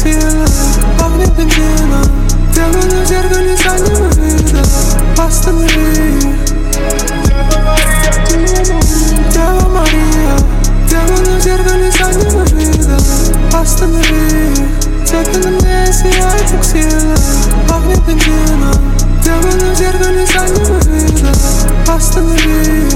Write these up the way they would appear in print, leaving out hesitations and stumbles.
силы, пахнет бензином. Демоны в зеркале заднего вида. Останови. Дева Мария, демоны в зеркале заднего вида. Останови. Цветы на мне сияют как сила, пахнет бензином. Демоны в зеркале заднего вида. Останови.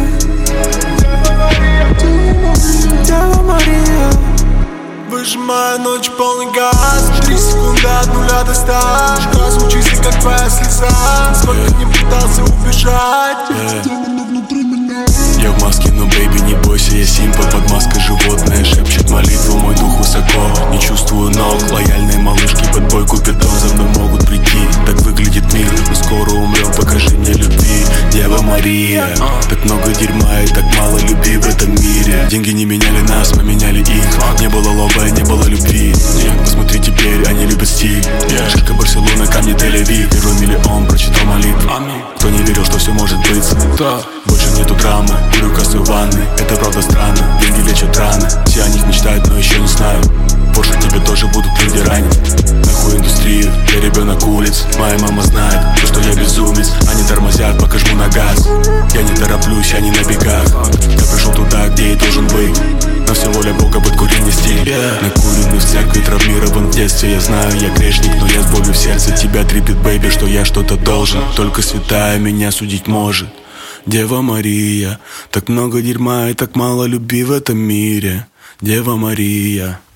Дева Мария. Выжимаю ночь полный газ. 3 секунды от 0 до 100. Шкала звучит, как твоя слеза. Сколько не пытался убежать, демоны внутри меня. Я в маске, но, бэйби, не бойся, я симпа. Под маской животное шепчет молитву, мой дух высоко. Не чувствую ног, лояльные малышки под бой купидон за мной могут прийти. Так выглядит мир, мы скоро умрем, покажи мне любви. Дева Мария, так много дерьма и так мало любви в этом мире. Деньги не меняли нас, мы меняли их. Не было лова, не было любви. Посмотри теперь, они любят стиль. Шишка Барселона, камни Тель-Авив. Первый миллион прочитал молитву. Кто не верил, что все может быть? Больше нету драмы, курю косу в ванной. Это правда странно, деньги лечат раны. Все о них мечтают, но еще не знают. Позже тебе тоже будут люди ранить. Нахуй индустрию, я ребенок улиц. Моя мама знает, что я безумец. Они тормозят, пока жму на газ. Я не тороплюсь, я не на бегах. Я пришел туда, где и должен быть. Но все воля Бога, под курень не стиль. Накуренный в церкви, травмирован в детстве. Я знаю, я грешник, но я с болью в сердце. Тебя трепет, бэйби, что я что-то должен. Только святая меня судить может. Дева Мария, так много дерьма и так мало любви в этом мире. Дева Мария.